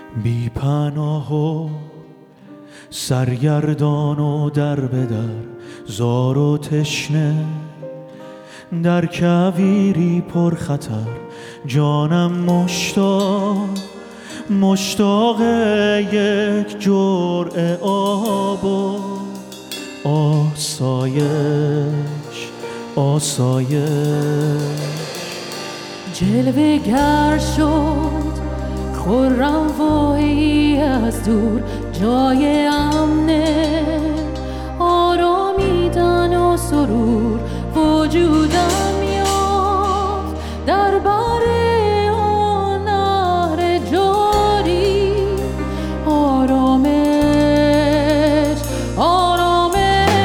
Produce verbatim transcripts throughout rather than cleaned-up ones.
بی پناه و سرگردان و در به در، زار و تشنه در کویری پر خطر. جانم مشتاق مشتاق یک جرعه آب و آسایش آسایش. جلوه گر شد خرم واهی از دور، جای امنه آرامیدن و سرور. وجودم یافت در بر آن نهر جاری، آرامش آرامش.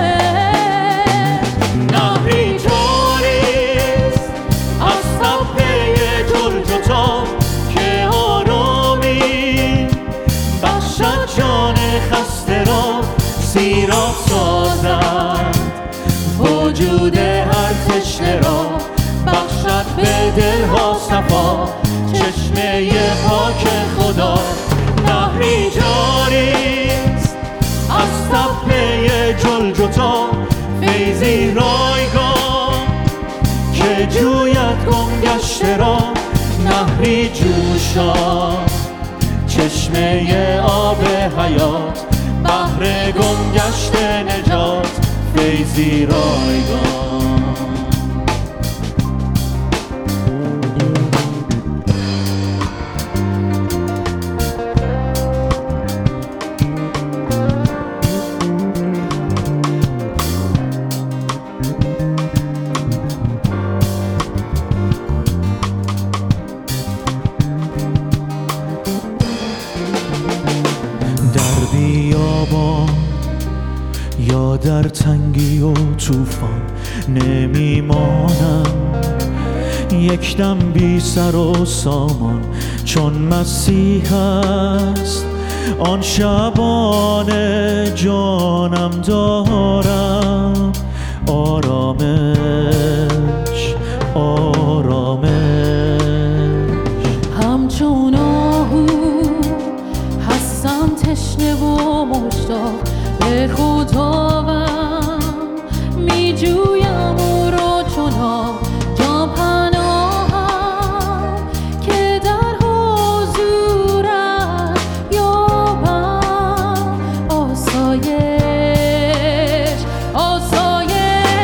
نهری جاریست از تپه جلجتا که آرامی بخشد جان خسته را، سیراب سازد وجود هر تشنه را، بخشد به دلها صفا چشمه پاک خدا. نهری جاریست از تپه جلجتا، فیضی رایگان که جوید گم گشته را. نهری جوشان چشمه آب حیات، بحر گم گشته نجات، فیضی رایگان. در بیابان یا در تنگی و طوفان نمیمانم، یک دم بی سر و سامان. چون مسیح است آن شبان جانم دارم، آرامش آرامش. همچون آهو هستم تشنه و مشتاق به خداوند، می جویم او را چون آب. جان پناهم که در حضورش یابم آسایش آسایش.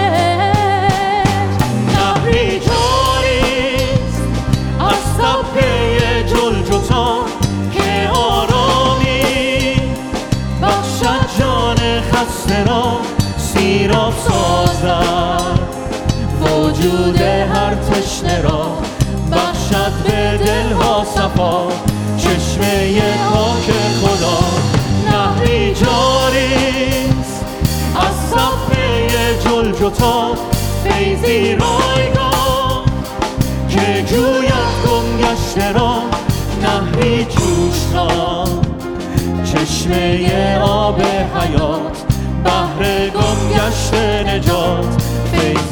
نهری جاریست از تپه جلجتا که آرامی بخشد جان خسته را، سیراب سازد وجود هر تشنه را، بخشد به دلها صفا چشمه پاک خدا. نهری جاریست از تپه جلجتا، فیضی رایگان که جوید گم گشته را. نهری جوشان چشمه آب حیات، بحر گم گشته نجات، فیض